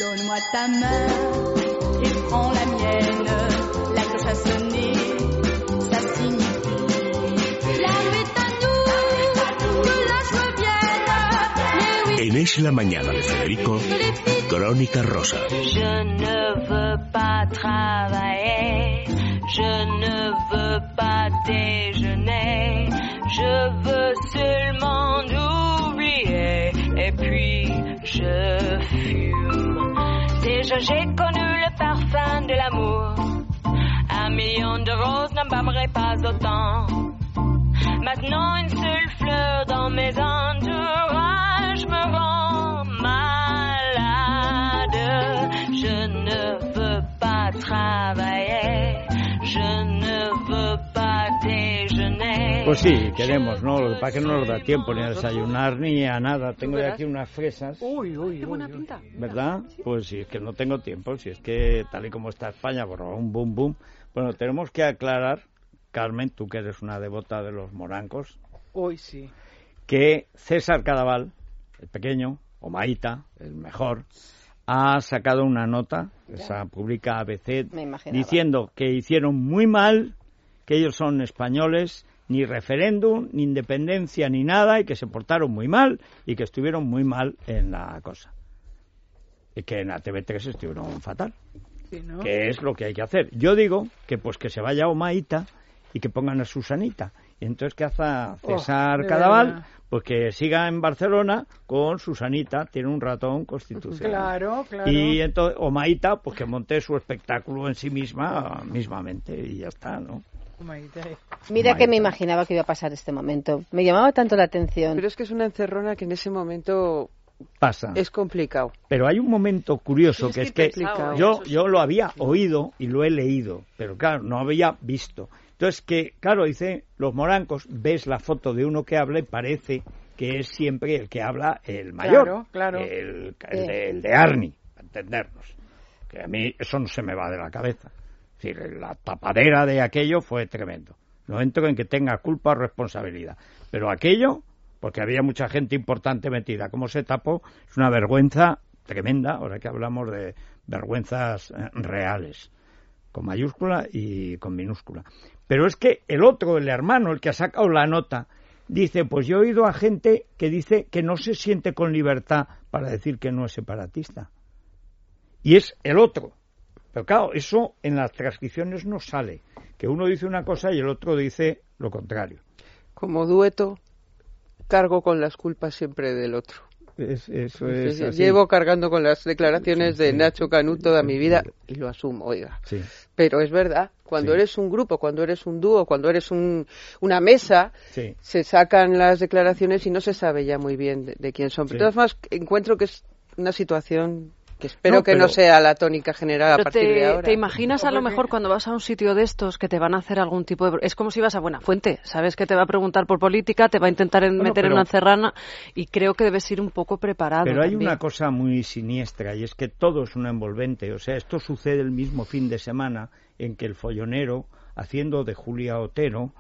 Donne-moi ta main et prends la mienne. La cloche a sonné, ça signifie la nuit est à nous, que la joie vienne. En Es la Mañana de Federico, Crónica Rosa. Je ne veux pas travailler, je ne veux pas déjeuner, je veux seulement oublier et puis je fume. Déjà j'ai connu le parfum de l'amour, 1 million de roses n'embâmerait pas autant. Maintenant une seule fleur dans mes entourages me rend malade. Je ne veux pas travailler, je ne veux pas déjeuner. Pues sí, queremos, ¿no? Lo que pasa es que no nos da tiempo ni a desayunar ni a nada. Tengo ya aquí unas fresas. Uy, qué buena pinta. ¿Verdad? Pues sí, es que no tengo tiempo. Si es que tal y como está España, boom, boom, boom. Bueno, tenemos que aclarar, Carmen, tú que eres una devota de los morancos. Hoy sí. Que César Cadaval, el pequeño, o Maíta, el mejor, ha sacado una nota, esa publica ABC, diciendo que hicieron muy mal, que ellos son españoles, ni referéndum, ni independencia, ni nada, y que se portaron muy mal, y que estuvieron muy mal en la cosa. Y que en la TV3 estuvieron fatal. Sí, ¿no? Que es lo que hay que hacer. Yo digo que pues que se vaya Omaíta y que pongan a Susanita. Y entonces, ¿qué hace César Cadaval? Pues que siga en Barcelona con Susanita, tiene un ratón constitucional. Claro. Y entonces Omaíta, pues que monte su espectáculo en sí mismamente, y ya está, ¿no? Mira que me imaginaba que iba a pasar este momento. Me llamaba tanto la atención. Pero es que es una encerrona que en ese momento pasa. Es complicado. Pero hay un momento curioso que es que yo lo había oído y lo he leído, pero claro, no había visto. Entonces que, claro, dice, los morancos, ves la foto de uno que habla y parece que es siempre el que habla el mayor. Claro. El de Arni, para entendernos. Que a mí eso no se me va de la cabeza. Es decir, la tapadera de aquello fue tremendo. No entro en que tenga culpa o responsabilidad. Pero aquello, porque había mucha gente importante metida, como se tapó, es una vergüenza tremenda, ahora que hablamos de vergüenzas reales, con mayúscula y con minúscula. Pero es que el otro, el hermano, el que ha sacado la nota, dice, pues yo he oído a gente que dice que no se siente con libertad para decir que no es separatista. Y es el otro. Pero claro, eso en las transcripciones no sale, que uno dice una cosa y el otro dice lo contrario. Como dueto, cargo con las culpas siempre del otro. Eso es así. Llevo cargando con las declaraciones de Nacho Canut toda mi vida y lo asumo, oiga. Sí. Pero es verdad, cuando eres un grupo, cuando eres un dúo, cuando eres una mesa, se sacan las declaraciones y no se sabe ya muy bien de quién son. Pero de todas formas, encuentro que es una situación que espero que no sea la tónica general a partir de ahora. ¿Te imaginas a lo mejor cuando vas a un sitio de estos que te van a hacer algún tipo de... Es como si vas a Buenafuente, sabes que te va a preguntar por política, te va a intentar meter en una encerrana y creo que debes ir un poco preparado. Pero hay también. una cosa muy siniestra y es que todo es un envolvente. O sea, esto sucede el mismo fin de semana en que el follonero, haciendo de Julia Otero,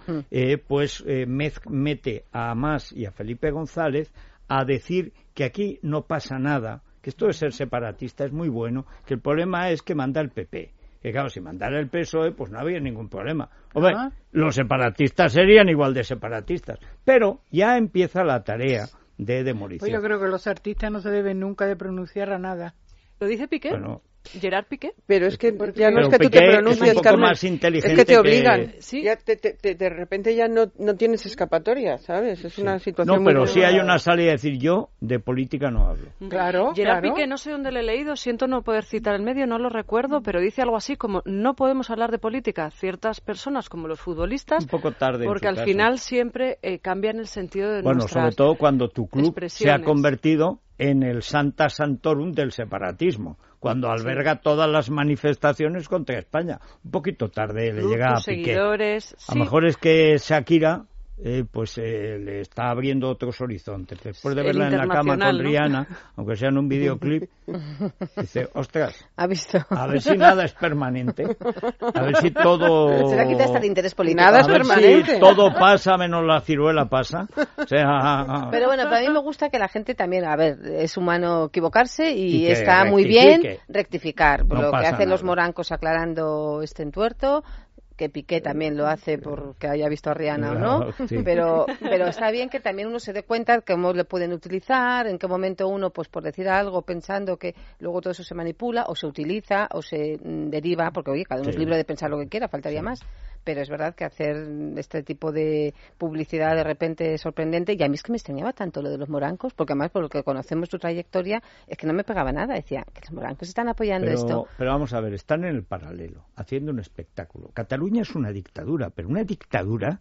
mete a Mas y a Felipe González a decir que aquí no pasa nada, que esto de ser separatista es muy bueno, que el problema es que manda el PP. Que claro, si mandara el PSOE, pues no había ningún problema. Hombre, los separatistas serían igual de separatistas. Pero ya empieza la tarea de demolición. Pues yo creo que los artistas no se deben nunca de pronunciar a nada. ¿Lo dice Piqué? Bueno, Gerard Piqué. Pero es que ya no es que tú te pronuncies, Carmen, más inteligente, es que te obligan. ¿Sí? Ya de repente ya no tienes escapatoria, ¿sabes? Es una situación muy... No, pero sí hay una salida de decir, yo de política no hablo. Claro, Gerard Piqué, no sé dónde le he leído, siento no poder citar el medio, no lo recuerdo, pero dice algo así como, no podemos hablar de política ciertas personas como los futbolistas, un poco tarde porque al final siempre cambian el sentido de nuestras sobre todo cuando tu club se ha expresiones. Convertido en el Santa Santorum del separatismo, cuando alberga todas las manifestaciones contra España. Un poquito tarde le llega a Piqué. Seguidores, a lo mejor es que Shakira pues le está abriendo otros horizontes. Después de verla en la cama con Rihanna, aunque sea en un videoclip, dice, ostras, ¿ha visto? A ver si nada es permanente, a ver si todo... Se le quita hasta el interés político. Nada es permanente. Si todo pasa menos la ciruela pasa. O sea... Pero bueno, para mí me gusta que la gente también, a ver, es humano equivocarse y está rectifique. muy bien rectificar. Por No lo que hacen nada. los morancos aclarando este entuerto, que Piqué también lo hace porque haya visto a Rihanna o no, sí. pero está bien que también uno se dé cuenta de cómo le pueden utilizar, en qué momento uno, pues por decir algo, pensando que luego todo eso se manipula o se utiliza o se deriva, porque oye, cada uno es libre de pensar lo que quiera, faltaría más, pero es verdad que hacer este tipo de publicidad de repente es sorprendente, y a mí es que me extrañaba tanto lo de los morancos, porque además por lo que conocemos tu trayectoria, es que no me pegaba nada, decía que los morancos están apoyando esto. Pero vamos a ver, están en el paralelo, haciendo un espectáculo. Cataluña es una dictadura, pero una dictadura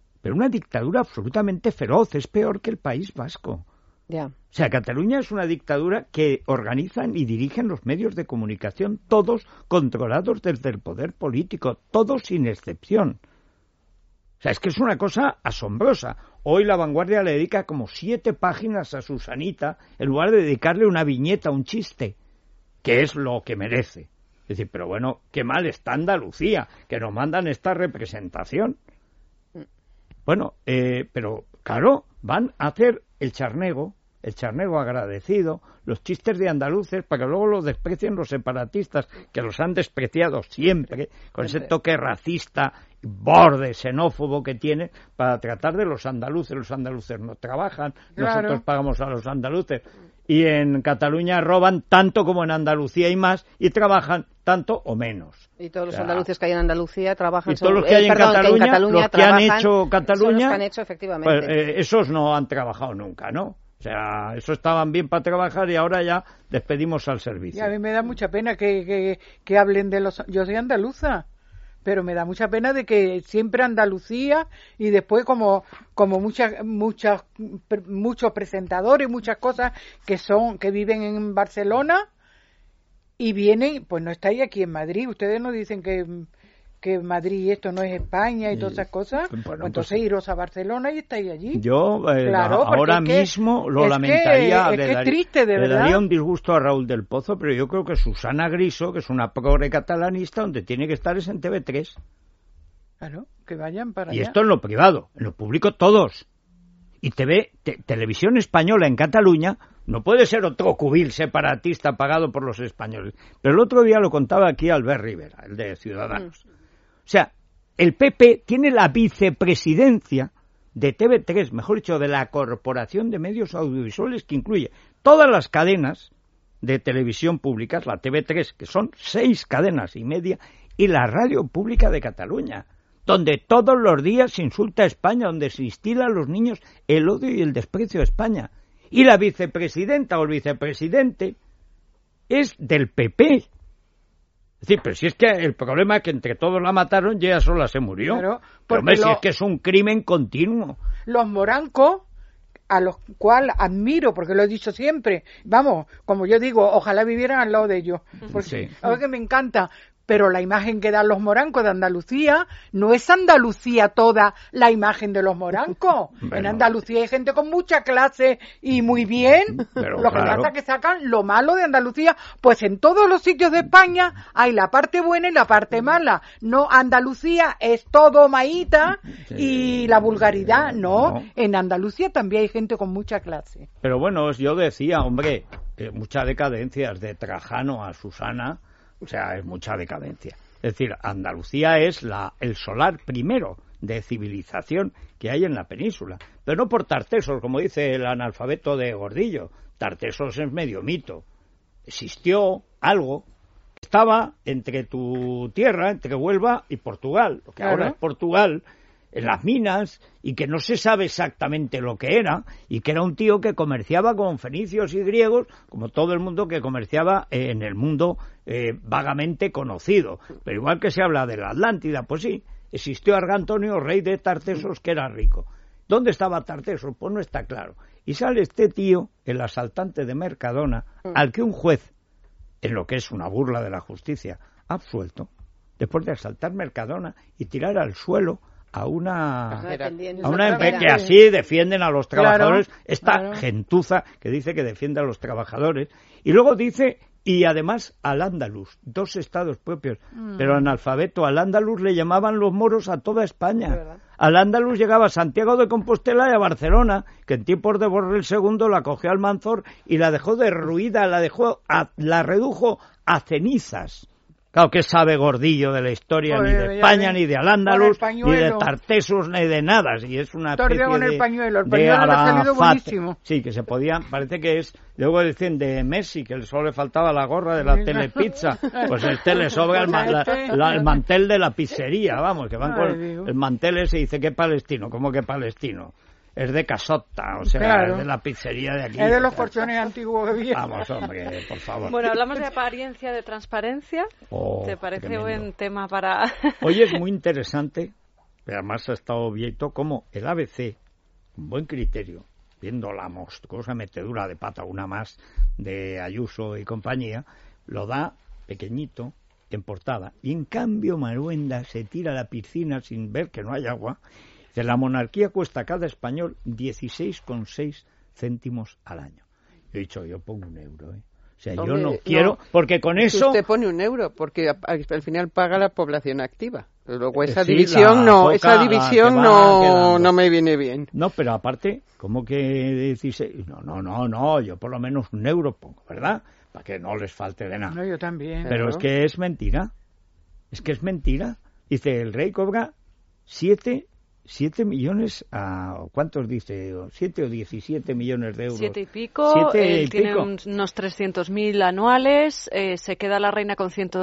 absolutamente feroz, es peor que el País Vasco. Ya. O sea, Cataluña es una dictadura que organizan y dirigen los medios de comunicación, todos controlados desde el poder político, todos sin excepción. O sea, es que es una cosa asombrosa. Hoy La Vanguardia le dedica como 7 páginas a Susanita, en lugar de dedicarle una viñeta, un chiste, que es lo que merece. Es decir, pero bueno, qué mal está Andalucía, que nos mandan esta representación. Bueno, pero claro, van a hacer el charnego agradecido, los chistes de andaluces, para que luego los desprecien los separatistas, que los han despreciado siempre, con ese toque racista, borde, xenófobo que tiene, para tratar de los andaluces. Los andaluces no trabajan, nosotros pagamos a los andaluces. Y en Cataluña roban tanto como en Andalucía y más, y trabajan tanto o menos. Y todos los andaluces que hay en Andalucía trabajan... Y todos los que hay en Cataluña, los que han hecho Cataluña, son los que han hecho, efectivamente. Pues, esos no han trabajado nunca, ¿no? O sea, esos estaban bien para trabajar y ahora ya despedimos al servicio. Y a mí me da mucha pena que hablen de los... Yo soy andaluza, pero me da mucha pena de que siempre Andalucía y después como muchos presentadores, muchas cosas que viven en Barcelona y vienen, pues no estáis aquí en Madrid. Ustedes nos dicen que Madrid esto no es España y todas esas cosas. Bueno, entonces iros a Barcelona y estáis allí. Yo claro, ahora mismo lo lamentaría. Es que es triste, de verdad. Le daría un disgusto a Raúl del Pozo, pero yo creo que Susana Griso, que es una progre catalanista, donde tiene que estar es en TV3. Claro, que vayan para allá. Y esto en lo privado, en lo público todos. Y Televisión Española en Cataluña no puede ser otro cubil separatista pagado por los españoles. Pero el otro día lo contaba aquí Albert Rivera, el de Ciudadanos. O sea, el PP tiene la vicepresidencia de TV3, mejor dicho, de la Corporación de Medios Audiovisuales, que incluye todas las cadenas de televisión públicas, la TV3, que son 6 cadenas y media, y la Radio Pública de Cataluña, donde todos los días se insulta a España, donde se instila a los niños el odio y el desprecio a España. Y la vicepresidenta o el vicepresidente es del PP. Es decir, pero si es que el problema es que entre todos la mataron y ella sola se murió. Claro, pero hombre, si es que es un crimen continuo. Los morancos, a los cuales admiro, porque lo he dicho siempre, vamos, como yo digo, ojalá vivieran al lado de ellos, porque sí. A ver que me encanta. Pero la imagen que dan los morancos de Andalucía no es Andalucía toda la imagen de los morancos. Bueno. En Andalucía hay gente con mucha clase y muy bien. Pero lo que pasa es que sacan lo malo de Andalucía. Pues en todos los sitios de España hay la parte buena y la parte mala. No, Andalucía es todo maíta y la vulgaridad. No, en Andalucía también hay gente con mucha clase. Pero bueno, yo decía, hombre, muchas decadencias de Trajano a Susana. O sea, es mucha decadencia. Es decir, Andalucía es el solar primero de civilización que hay en la península. Pero no por Tartesos, como dice el analfabeto de Gordillo. Tartesos es medio mito. Existió algo. Estaba entre tu tierra, entre Huelva y Portugal. Lo que ahora es Portugal, en las minas, y que no se sabe exactamente lo que era, y que era un tío que comerciaba con fenicios y griegos, como todo el mundo que comerciaba en el mundo vagamente conocido. Pero igual que se habla de la Atlántida, pues sí, existió Argantonio, rey de Tartesos, que era rico. ¿Dónde estaba Tartesos? Pues no está claro. Y sale este tío, el asaltante de Mercadona, al que un juez, en lo que es una burla de la justicia, ha absuelto, después de asaltar Mercadona y tirar al suelo a una dependiente, que así defienden a los trabajadores, esta claro. gentuza que dice que defiende a los trabajadores, y luego dice, y además al Andalus, 2 estados propios, pero analfabeto, al Andalus le llamaban los moros a toda España. Al Andalus llegaba a Santiago de Compostela y a Barcelona, que en tiempos de Borrell II la cogió Almanzor y la dejó derruida, la redujo a cenizas. Claro que sabe Gordillo de la historia, ni de España, ni de Al-Ándalus, ni de Tartessus, ni de nada. Si es una especie con el de pañuelo le ha salido buenísimo. Sí, que se podía, parece que es, luego dicen de Messi, que solo le faltaba la gorra de la Telepizza, pues le sobra el mantel de la pizzería, vamos, que van con el mantel ese y dice que palestino, ¿cómo que palestino? Es de Casota, o sea, claro. Es de la pizzería de aquí. Es de los porciones antiguos que había. Vamos, hombre, por favor. Bueno, hablamos de apariencia, de transparencia. ¿Te parece tremendo. Buen tema para...? Hoy es muy interesante, además ha estado visto como el ABC, con buen criterio, viendo la monstruosa metedura de pata, una más de Ayuso y compañía, lo da pequeñito, en portada. Y en cambio Maruenda se tira a la piscina sin ver que no hay agua. La monarquía cuesta a cada español 16,6 céntimos al año. Yo he dicho, yo pongo €1, ¿eh? O sea, yo no quiero, porque con eso... Usted pone €1, porque al final paga la población activa. Luego esa división no me viene bien. No, pero aparte, ¿cómo que 16? No, yo por lo menos €1 pongo, ¿verdad? Para que no les falte de nada. No, yo también. Pero es que es mentira. Dice, el rey cobra 7 millones a... ¿Cuántos dice? 7 o 17 millones de euros. 7 y pico. Él tiene unos 300.000 anuales. Se queda la reina con 100,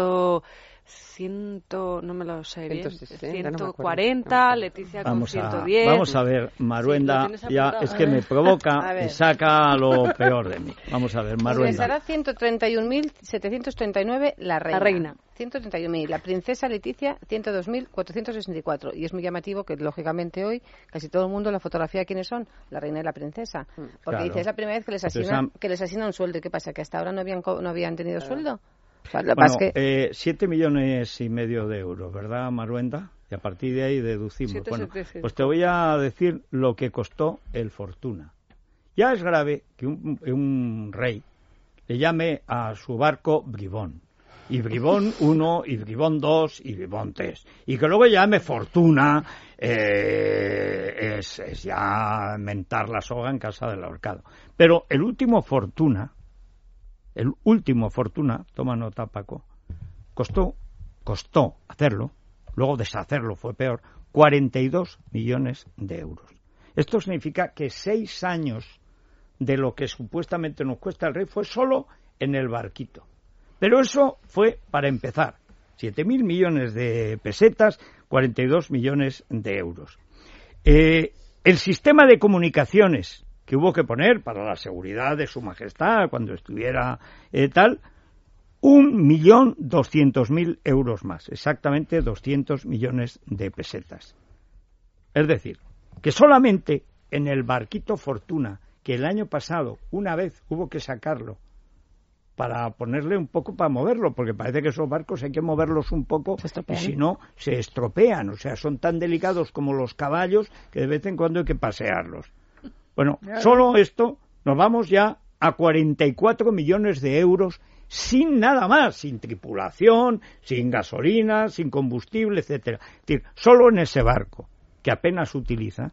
no me lo sé bien, 140, no Leticia con 110. Vamos a ver, Maruenda, sí, ya es que me provoca y saca lo peor de mí. Vamos a ver, Maruenda. Pues les hará 131.739 la reina. 131.000. La princesa Leticia, 102.464. Y es muy llamativo que, lógicamente, hoy casi todo el mundo la fotografía quiénes son, la reina y la princesa. Porque claro. Dice, es la primera vez que les asignan un sueldo. ¿Y qué pasa? ¿Que hasta ahora no habían tenido sueldo? Bueno, 7,5 millones de euros, ¿verdad, Maruenda? Y a partir de ahí deducimos. Pues te voy a decir lo que costó el Fortuna. Ya es grave que un rey le llame a su barco Bribón. Y Bribón 1, y Bribón 2, y Bribón 3. Y que luego llame Fortuna, es ya mentar la soga en casa del ahorcado. Pero el último Fortuna, toma nota, Paco, costó hacerlo, luego deshacerlo fue peor, 42 millones de euros. Esto significa que 6 años de lo que supuestamente nos cuesta el rey fue solo en el barquito. Pero eso fue para empezar. 7.000 millones de pesetas, 42 millones de euros. El sistema de comunicaciones que hubo que poner para la seguridad de su majestad cuando estuviera 1.200.000 euros más, exactamente 200 millones de pesetas. Es decir, que solamente en el barquito Fortuna, que el año pasado una vez hubo que sacarlo para ponerle un poco, para moverlo, porque parece que esos barcos hay que moverlos un poco y si no se estropean, o sea, son tan delicados como los caballos que de vez en cuando hay que pasearlos. Bueno, solo esto nos vamos ya a 44 millones de euros sin nada más, sin tripulación, sin gasolina, sin combustible, etcétera. Es decir, solo en ese barco, que apenas utiliza,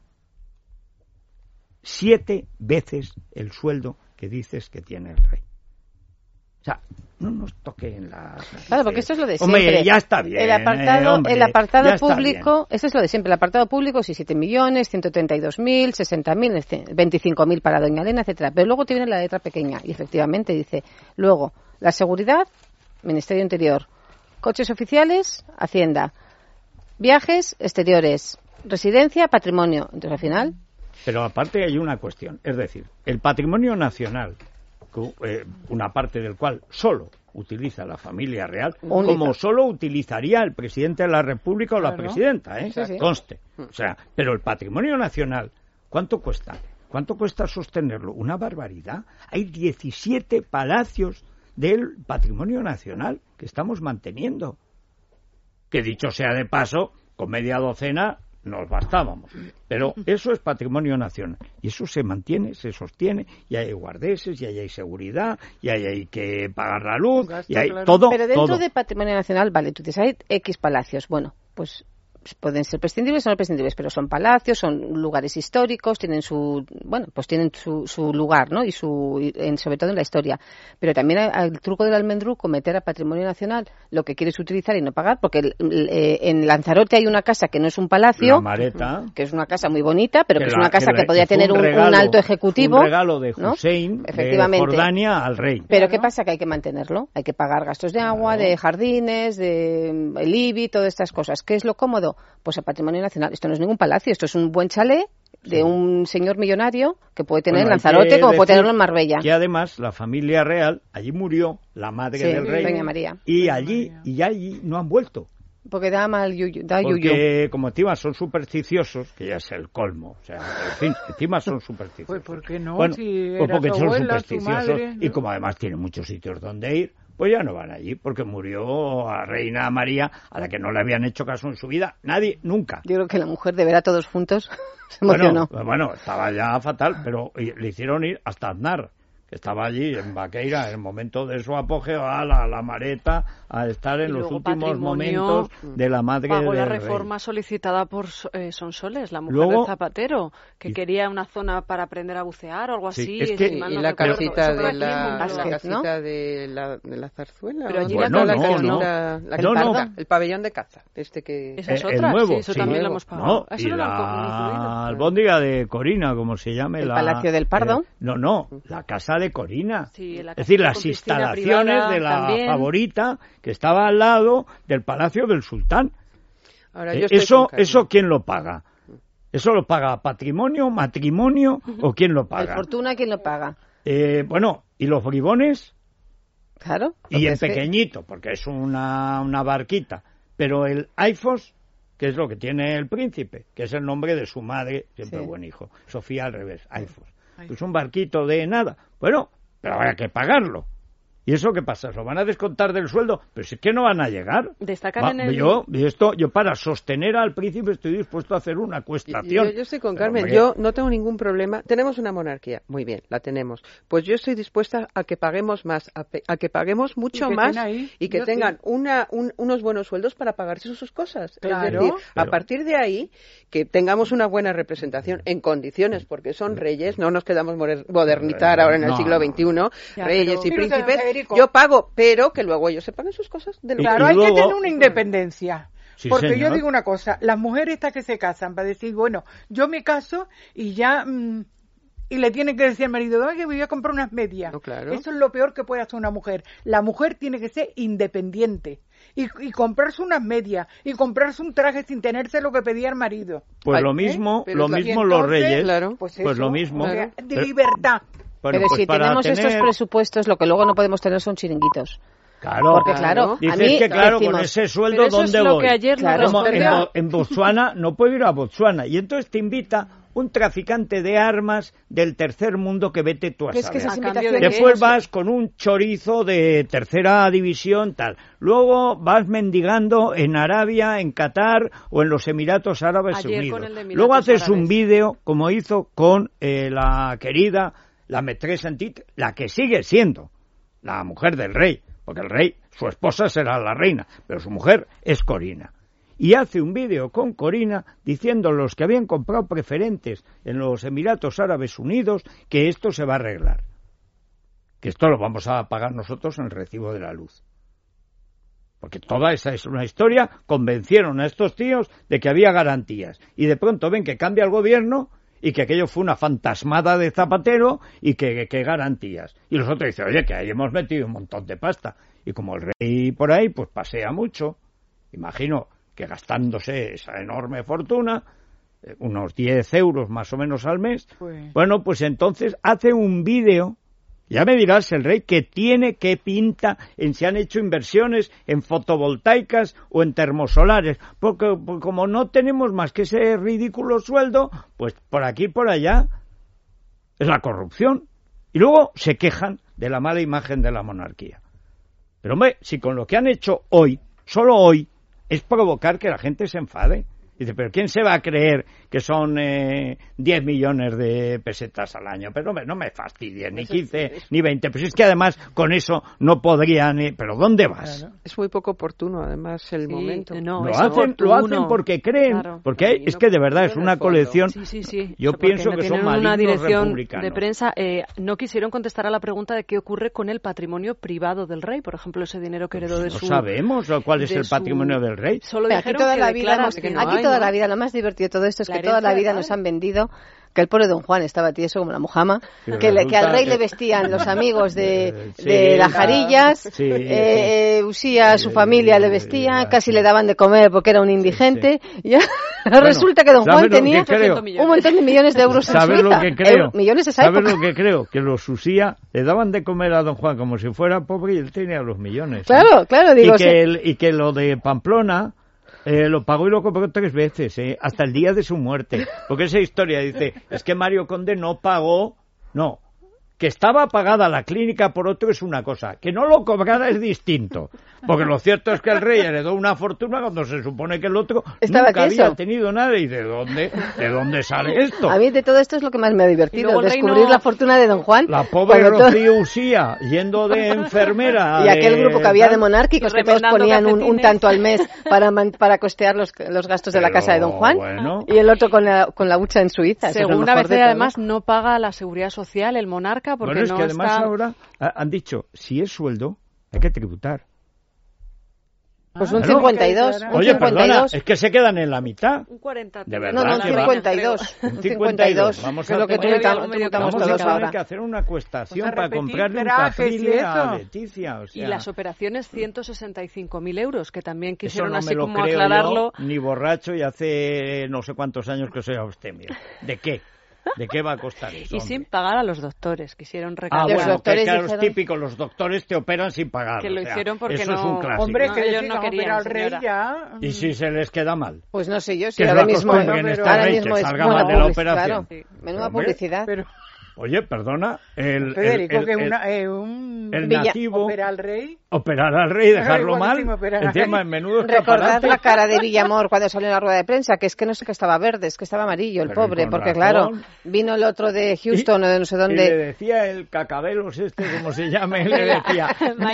7 veces el sueldo que dices que tiene el rey. O sea, no nos toquen la... Claro, porque esto es lo de siempre. Hombre, ya está bien. El apartado público, eso es lo de siempre. El apartado público, sí, 7 millones, 132.000, 60.000, 25.000 para Doña Elena, etcétera. Pero luego tiene la letra pequeña y efectivamente dice, luego, la seguridad, Ministerio Interior, coches oficiales, Hacienda, viajes exteriores, residencia, patrimonio. Entonces, al final... Pero aparte hay una cuestión, es decir, el patrimonio nacional, una parte del cual solo utiliza la familia real, como solo utilizaría el presidente de la República o la presidenta, conste. O sea, pero el patrimonio nacional, ¿cuánto cuesta? ¿Cuánto cuesta sostenerlo? Una barbaridad. Hay 17 palacios del patrimonio nacional que estamos manteniendo. Que dicho sea de paso, con media docena nos bastábamos. Pero eso es patrimonio nacional. Y eso se mantiene, se sostiene, y hay guardeses, y hay seguridad, y hay que pagar la luz, y hay todo. Pero dentro todo. de patrimonio nacional, vale, tú dices, hay X palacios. Bueno, pues pueden ser prescindibles o no prescindibles, pero son palacios, son lugares históricos, tienen su lugar, ¿no? Y sobre todo en la historia. Pero también hay el truco del almendruco, meter a patrimonio nacional lo que quieres utilizar y no pagar, porque en Lanzarote hay una casa que no es un palacio, La Mareta, que es una casa muy bonita, pero que es una casa que podría fue tener un alto ejecutivo. Un regalo de ¿no? Hussein, Efectivamente. de Jordania al rey. Pero ¿qué pasa? Que hay que mantenerlo. Hay que pagar gastos de agua, de jardines, de el IBI, todas estas cosas. ¿Qué es lo cómodo? Pues a patrimonio nacional. Esto no es ningún palacio, esto es un buen chalet de un señor millonario que puede tener en Lanzarote como puede tenerlo en Marbella. Que además la familia real, allí murió la madre del rey. Doña María. Y allí no han vuelto. Porque da mal yuyu. Porque como encima son supersticiosos, que ya es el colmo, o sea, en fin, encima son supersticiosos. Pues ¿por qué no? Bueno, si pues era porque su son abuela, supersticiosos su madre, y como además tienen muchos sitios donde ir, pues ya no van allí, porque murió a Reina María, a la que no le habían hecho caso en su vida, nadie, nunca. Yo creo que la mujer de ver a todos juntos se emocionó. Bueno, estaba ya fatal, pero le hicieron ir hasta Aznar, que estaba allí en Baqueira en el momento de su apogeo, a la Mareta, a estar en los últimos momentos de la madre pagó del la rey. reforma solicitada por Sonsoles, la mujer Luego, del Zapatero, que quería una zona para aprender a bucear o algo así. Sí, es que, y la casita de la zarzuela. Pero allí el pabellón de caza. Esa es otra, el nuevo, sí, eso también lo hemos pagado. No, Eso y no lo han la incluido. albóndiga de Corina, como se llame. ¿El Palacio del Pardo? No, la casa de Corina. Sí, es decir, las instalaciones de la favorita que estaba al lado del Palacio del Sultán. Ahora, ¿Eso quién lo paga? ¿Eso lo paga patrimonio, matrimonio o quién lo paga? ¿El fortuna quién lo paga? Bueno, ¿y los bribones? Claro. Y en pequeñito, porque es una barquita. Pero el Aifos, que es lo que tiene el príncipe, que es el nombre de su madre, siempre buen hijo. Sofía al revés, Aifos. Pues un barquito de nada. Bueno, pero habrá que pagarlo. ¿Y eso qué pasa? ¿Lo van a descontar del sueldo? Pero si es que no van a llegar. Destacan Yo para sostener al príncipe estoy dispuesto a hacer una acuestación. Yo estoy con Carmen, yo no tengo ningún problema. Tenemos una monarquía, muy bien, la tenemos. Pues yo estoy dispuesta a que paguemos más, a que paguemos mucho más y que tengan unos buenos sueldos para pagarse sus cosas. Claro. Es decir, a partir de ahí, que tengamos una buena representación en condiciones, porque son reyes, no nos quedamos modernizar ahora en el siglo XXI, reyes y príncipes. Yo pago, pero que luego ellos se paguen sus cosas. Claro, hay que tener una independencia. Sí, porque señor. yo digo una cosa, las mujeres estas que se casan para decir, bueno, yo me caso y ya... y le tiene que decir al marido, que voy a comprar unas medias. No, claro. Eso es lo peor que puede hacer una mujer. La mujer tiene que ser independiente. Y comprarse unas medias, y comprarse un traje sin tenerse lo que pedía el marido. Pues lo mismo los reyes. Claro. Pues lo mismo. De libertad. Bueno, pero pues si tenemos estos presupuestos, lo que luego no podemos tener son chiringuitos. Claro. Porque claro, dices a mí que claro, decimos, con ese sueldo, pero ¿dónde eso es lo voy? que ayer En Botswana no puedo ir a Botswana. Y entonces te invita un traficante de armas del tercer mundo que vete tú a saber. Es que esas invitaciones... Después vas con un chorizo de tercera división, tal. Luego vas mendigando en Arabia, en Qatar o en los Emiratos Árabes Unidos. Luego haces un vídeo, como hizo con la querida, la maîtresse en titre, la que sigue siendo la mujer del rey, porque el rey, su esposa será la reina, pero su mujer es Corina. Y hace un vídeo con Corina diciendo a los que habían comprado preferentes en los Emiratos Árabes Unidos que esto se va a arreglar. Que esto lo vamos a pagar nosotros en el recibo de la luz. Porque toda esa es una historia, convencieron a estos tíos de que había garantías. Y de pronto ven que cambia el gobierno y que aquello fue una fantasmada de Zapatero y que garantías. Y los otros dicen, oye, que ahí hemos metido un montón de pasta. Y como el rey por ahí, pues pasea mucho, imagino que gastándose esa enorme fortuna, unos 10 euros más o menos al mes, bueno, pues entonces hace un vídeo, ya me dirás el rey que tiene, que pinta en si han hecho inversiones en fotovoltaicas o en termosolares, porque como no tenemos más que ese ridículo sueldo, pues por aquí y por allá es la corrupción. Y luego se quejan de la mala imagen de la monarquía. Pero hombre, si con lo que han hecho hoy, solo hoy, es provocar que la gente se enfade. Dice, pero ¿quién se va a creer que son 10 millones de pesetas al año? Pero no me fastidien, ni 15, ni 20. Pues es que además con eso no podrían... ¿Pero dónde vas? Es muy poco oportuno, además, el momento. No, lo hacen porque creen, porque es que de verdad es una colección... Sí. Yo pienso que son malignos una dirección republicanos. de prensa. No quisieron contestar a la pregunta de qué ocurre con el patrimonio privado del rey, por ejemplo, ese dinero que heredó de su... No sabemos cuál es el patrimonio del rey. Solo Aquí dijeron toda que la vida, toda la vida, lo más divertido de todo esto es que toda la vida nos han vendido que el pobre don Juan estaba tieso como la mojama, que al rey le vestían los amigos de las Jarillas, Usía, su familia le vestía, casi le daban de comer porque era un indigente, y resulta que don Juan tenía un montón de millones de euros en Suiza. ¿Sabes lo que creo? Millones esa época. ¿Sabes lo que creo? Que los Usía le daban de comer a don Juan como si fuera pobre y él tenía los millones. Claro, digo. Y que lo de Pamplona... lo pagó y lo compró 3 veces, hasta el día de su muerte. Porque esa historia dice, es que Mario Conde no pagó, que estaba pagada la clínica por otro es una cosa, que no lo cobrara es distinto. Porque lo cierto es que el rey heredó una fortuna cuando se supone que el otro nunca había tenido nada. ¿Y de dónde sale esto? A mí de todo esto es lo que más me ha divertido, descubrir la fortuna de don Juan. La pobre Rocío Usía, yendo de enfermera. Y aquel grupo que había de monárquicos que todos ponían un tanto al mes para costear los gastos de la casa de don Juan. Bueno. Y el otro con la hucha en Suiza. Según ABC, además, no paga la seguridad social el monarca porque es que además ahora han dicho, si es sueldo, hay que tributar. Pues un 52. Oye, perdona, es que se quedan en la mitad. Un 40. De verdad. No, un 52. Un 52. Vamos a tener que hacer una acuestación para comprarle un café a Leticia. Y las operaciones 165.000 euros, que también quisieron así como creo aclararlo. Yo, ni borracho, y hace no sé cuántos años que soy abstemio. ¿De qué? ¿De qué va a costar eso? Y sin pagar a los doctores, quisieron recalcar. Los doctores claro, es típico, los doctores te operan sin pagar. Que lo hicieron porque eso no... es un clásico. Hombre, que ellos no querían, al rey ya... ¿Y si se les queda mal? Pues no sé yo, si ahora mismo es salga mal de la operación. Claro, menuda publicidad. Pero... Oye, perdona, Federico, que el nativo operar al rey, dejarlo mal, encima en menudo recordad la cara de Villamor cuando salió en la rueda de prensa, que es que no sé que estaba verde, es que estaba amarillo, el pobre, porque claro, vino el otro de Houston o de no sé dónde. Y le decía el cacabelos como se llame, le decía,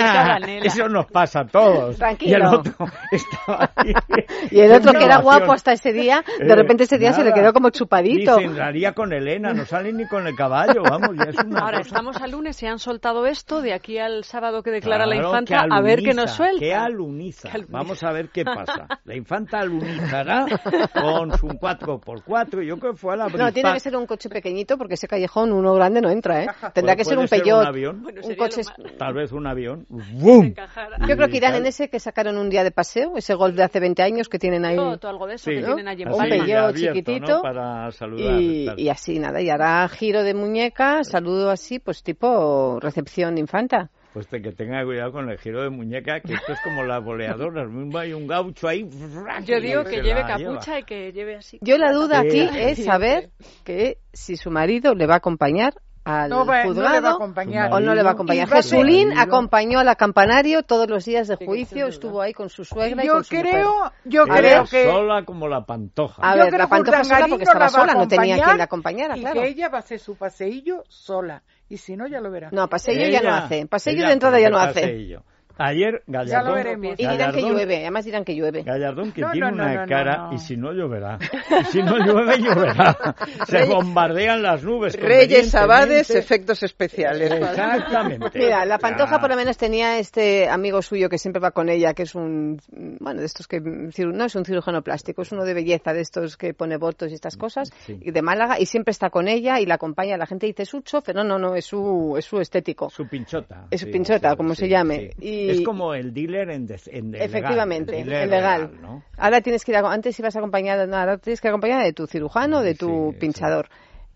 eso nos pasa a todos. Tranquilo. Y el otro estaba ahí. Y el otro que era guapo hasta ese día, de repente ese día se le quedó como chupadito. Dicen, haría con Elena, no sale ni con el caballo, vamos, ya es una Ahora, cosa. estamos al lunes y han soltado esto, de aquí al sábado que declara la infanta, a ver qué nos suelta. Que aluniza. Vamos a ver qué pasa. La infanta alunizará con su 4x4, yo creo que fue a la No, tiene que ser un coche pequeñito, porque ese callejón uno grande no entra, ¿eh? Tendrá que ser un Peugeot. ¿Un avión? Bueno, un coche... Tal vez un avión. ¡Bum! Yo creo que irán en ese que sacaron un día de paseo, ese Golf de hace 20 años que tienen ahí. Todo algo de eso que tienen allí en un Peugeot chiquitito, ¿no? Para saludar, y así nada, y hará giro de muñeca, saludo así, pues tipo recepción de infanta. Pues que tenga cuidado con el giro de muñeca, que esto es como las boleadoras, mismo hay un gaucho ahí. Yo digo que lleve capucha y que lleve así. Yo la duda aquí es saber que si su marido le va a acompañar al juzgado no le va a acompañar. o no le va a acompañar. Jesulín acompañó al campanario todos los días de juicio, estuvo ahí con su suegra y con su mujer. Yo creo que sola como la Pantoja. A ver, la Pantoja sola porque estaba sola, no tenía quien la acompañara, claro. Y que ella va a hacer su paseillo sola, y si no ya lo verá. No, paseillo ya no hace, paseillo de entrada ya no hace. Ayer Gallardón... Ya lo veremos. Y dirán que llueve, además dirán que llueve. Gallardón que tiene una cara, y si no lloverá. Y si no llueve, lloverá. Se bombardean las nubes. Reyes, abades, efectos especiales. Exactamente. Mira, la Pantoja por lo menos tenía este amigo suyo que siempre va con ella, que es un... Bueno, de estos que... No es un cirujano plástico, es uno de belleza, de estos que pone botos y estas cosas, y de Málaga, y siempre está con ella y la acompaña. La gente dice, es su chofer. No, es su estético. Su pinchota. Es su pinchota, como se llame. Y es como el dealer en efectivamente, legal, el legal. ¿no? Ahora tienes que ir antes ibas acompañada, ahora tienes que ir acompañada de tu cirujano, de tu pinchador.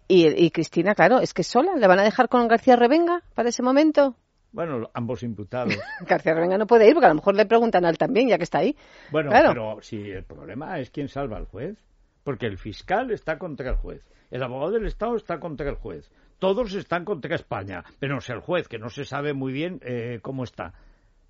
Y Cristina, claro, es que sola, ¿le van a dejar con García Revenga para ese momento? Bueno, ambos imputados. García Revenga no puede ir porque a lo mejor le preguntan a él también, ya que está ahí. Bueno, claro. Pero si el problema es quién salva al juez, porque el fiscal está contra el juez, el abogado del Estado está contra el juez, todos están contra España, pero no sé el juez, que no se sabe muy bien cómo está.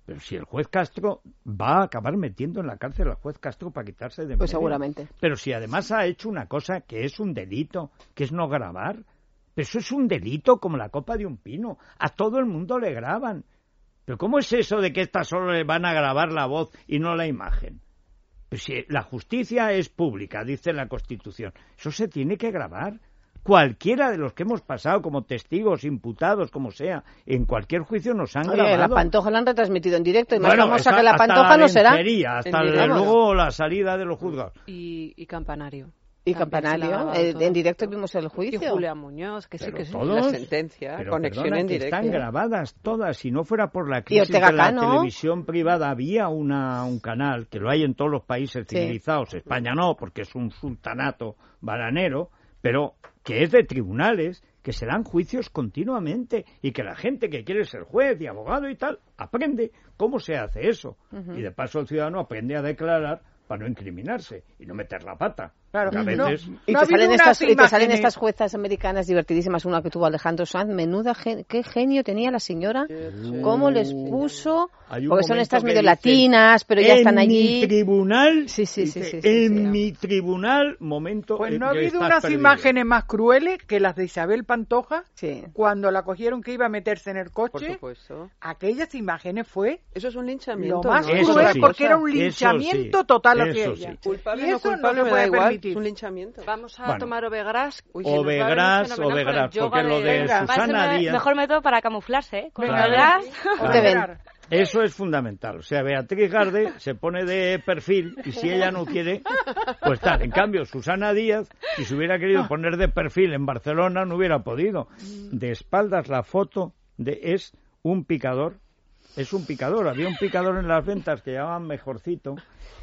Pero si el juez Castro va a acabar metiendo en la cárcel al juez Castro para quitarse de en Pues medio. seguramente. Pero si además ha hecho una cosa que es un delito, que es no grabar. Pero eso es un delito como la copa de un pino. A todo el mundo le graban. ¿Pero cómo es eso de que esta solo le van a grabar la voz y no la imagen? Pues si la justicia es pública, dice la Constitución, eso se tiene que grabar. Cualquiera de los que hemos pasado como testigos, imputados, como sea, en cualquier juicio nos han grabado. La Pantoja la han retransmitido en directo y más Bueno, famosa que la Pantoja no será. Hasta luego la salida de los juzgados. Y Campanario. Y Campanario, en directo vimos el juicio. Y Julia Muñoz, que sí, que sí. La sentencia, pero conexión perdona, en que directo. están grabadas todas. Si no fuera por la crisis de la televisión privada, había un canal, que lo hay en todos los países civilizados, España no, porque es un sultanato bananero, pero que es de tribunales, que se dan juicios continuamente y que la gente que quiere ser juez y abogado y tal, aprende cómo se hace eso. Y de paso el ciudadano aprende a declarar para no incriminarse y no meter la pata. Claro, a veces... Y te salen estas juezas americanas divertidísimas, una que tuvo Alejandro Sanz, menuda, qué genio tenía la señora, cómo les puso, porque son estas medio latinas, pero ya están allí. En mi tribunal, sí, mi tribunal, momento... Pues no ha habido unas imágenes más crueles que las de Isabel Pantoja, cuando la cogieron que iba a meterse en el coche. Por supuesto. Aquellas imágenes fue... Eso es un linchamiento. Lo más cruel, porque era un linchamiento total hacia ella. Culpable y no eso culpable no se me da puede igual. permitir. Es un linchamiento. Vamos a tomar Ovegras. Ovegras, porque lo de Susana Díaz... Mejor método para camuflarse, ¿eh? Con Ovegras. Claro. Eso es fundamental. O sea, Beatriz Garde se pone de perfil y si ella no quiere, pues tal. En cambio, Susana Díaz, si se hubiera querido poner de perfil en Barcelona, no hubiera podido. De espaldas la foto es un picador. Es un picador. Había un picador en las ventas que llamaban Mejorcito.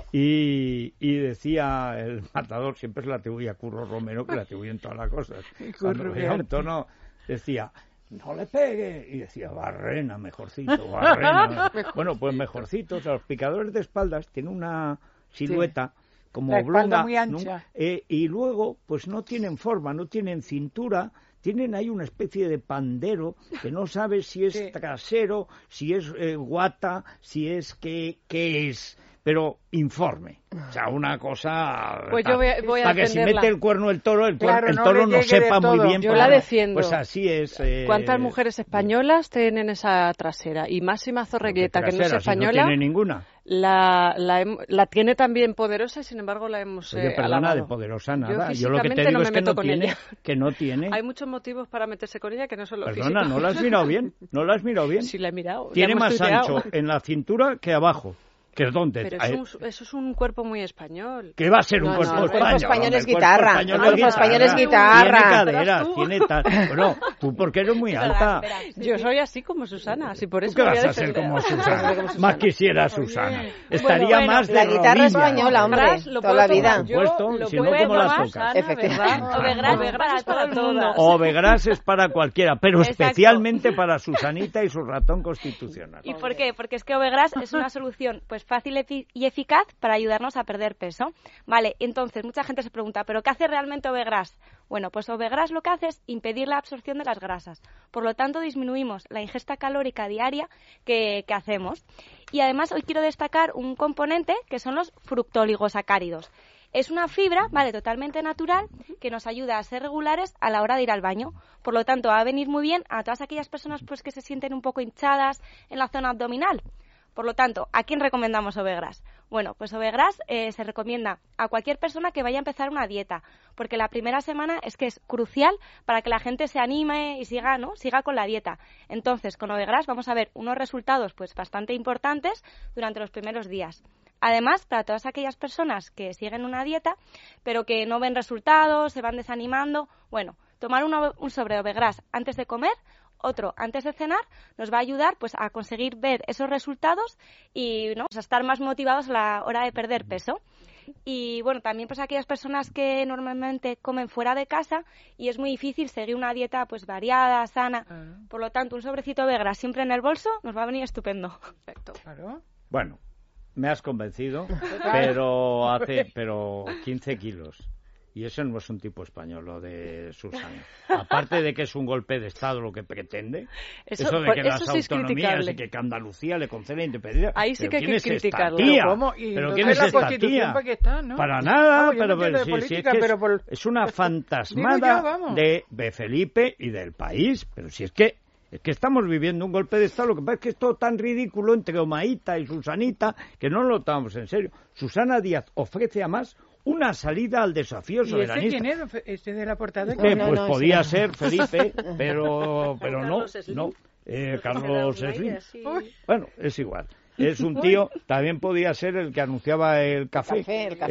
Y decía el matador, siempre se le atribuía a Curro Romero, que le atribuyen todas las cosas. Cuando veía un tono, decía, no le pegue. Y decía, Barrena, Mejorcito, Barrena. Bueno, pues Mejorcito, o sea, los picadores de espaldas tienen una silueta como oblonga, muy ancha. Y luego, pues no tienen forma, no tienen cintura. Tienen ahí una especie de pandero que no sabes si es trasero, si es guata, si es qué es. Pero informe, o sea, una cosa pues yo voy a para que si mete el cuerno el toro no sepa muy bien. Yo la defiendo. Pues así es. ¿Cuántas mujeres españolas tienen esa trasera? Y Máxima Zorreguieta, que no es española, si no tiene ninguna. La tiene también poderosa y sin embargo la hemos perdona, alabado. De poderosa nada. Yo lo que te digo es que no tiene. Hay muchos motivos para meterse con ella que no son los Perdona, físicos. ¿no la has mirado bien? Sí, la he mirado. Tiene más ancho en la cintura que abajo. ¿Dónde? Pero eso es un cuerpo muy español. ¿Qué va a ser un cuerpo español? El cuerpo español es guitarra. El cuerpo español es guitarra. Tiene cadera, tiene tal. Bueno, tú porque eres muy alta. Yo soy así como Susana, así por eso. ¿Tú qué vas a ser como Susana? Más quisiera Susana. Estaría más de la guitarra española, hombre, toda la vida. Por supuesto, si no, ¿cómo la tocas? Ovegras para todo el mundo. Ovegras es para cualquiera, pero especialmente para Susanita y su ratón constitucional. ¿Y por qué? Porque es que Ovegras es una solución pues fácil y eficaz para ayudarnos a perder peso. Vale, entonces mucha gente se pregunta, ¿pero qué hace realmente Ovegras? Bueno, pues Ovegras lo que hace es impedir la absorción de las grasas. Por lo tanto, disminuimos la ingesta calórica diaria que hacemos. Y además hoy quiero destacar un componente que son los fructooligosacáridos. Es una fibra, vale, totalmente natural, que nos ayuda a ser regulares a la hora de ir al baño. Por lo tanto, va a venir muy bien a todas aquellas personas pues que se sienten un poco hinchadas en la zona abdominal. Por lo tanto, ¿a quién recomendamos Ovegras? Bueno, pues Ovegras se recomienda a cualquier persona que vaya a empezar una dieta, porque la primera semana es que es crucial para que la gente se anime y siga con la dieta. Entonces, con Ovegras vamos a ver unos resultados pues bastante importantes durante los primeros días. Además, para todas aquellas personas que siguen una dieta, pero que no ven resultados, se van desanimando, bueno, tomar un sobre de Ovegras antes de comer, otro antes de cenar, nos va a ayudar pues a conseguir ver esos resultados y ¿no? Pues a estar más motivados a la hora de perder peso. Y bueno, también pues aquellas personas que normalmente comen fuera de casa y es muy difícil seguir una dieta pues variada, sana. Por lo tanto, un sobrecito de Ovegras siempre en el bolso nos va a venir estupendo. Perfecto. Claro. Bueno, me has convencido, pero 15 kilos. Y ese no es un tipo español, lo de Susana. Aparte de que es un golpe de Estado lo que pretende, eso de que las autonomías y que Andalucía le concede independencia. Ahí sí que hay que criticarlo. ¿Pero quién es esta tía? ¿No? Para nada, pero es una fantasmada de Felipe y del país. Pero si es que estamos viviendo un golpe de Estado, lo que pasa es que es todo tan ridículo entre Omaíta y Susanita que no lo tomamos en serio. Susana Díaz ofrece además una salida al desafío soberanista. ¿Y ese quién es? ¿Este de la portada? Pues podía ser Felipe, pero no. Carlos Slim. Bueno, es igual. Es un tío, también podía ser el que anunciaba el café.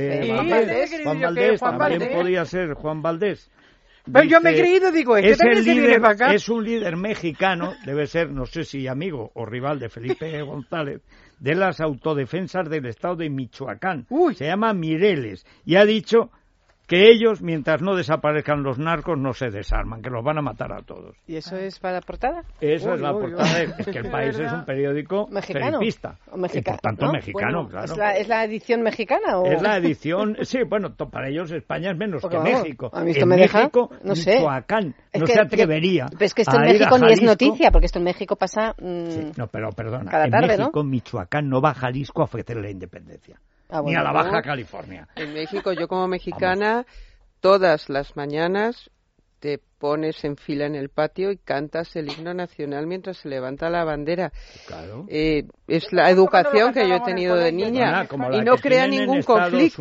Juan Valdés, también podía ser Juan Valdés. Pero yo me he creído, digo, también se viene para acá. Es un líder mexicano, debe ser, no sé si amigo o rival de Felipe González, de las autodefensas del estado de Michoacán. Se llama Mireles, y ha dicho que ellos, mientras no desaparezcan los narcos, no se desarman, que los van a matar a todos. ¿Y eso es para la portada? Eso es la portada. Es que El País es un periódico felipista. Y por tanto, mexicano, claro. ¿Es la edición mexicana? ¿O? Es la edición, sí, bueno, para ellos España es menos que México. A mí esto en me México, deja, no sé. Michoacán, no se atrevería. Pero es que esto en México ni es noticia, porque esto en México pasa sí, no, pero perdona, cada tarde, en México, Michoacán no va a Jalisco a ofrecerle la independencia. Ni a la Baja California. En México, yo como mexicana... Todas las mañanas te pones en fila en el patio y cantas el himno nacional mientras se levanta la bandera. Claro. Es la educación que yo he tenido de niña y no crea ningún conflicto.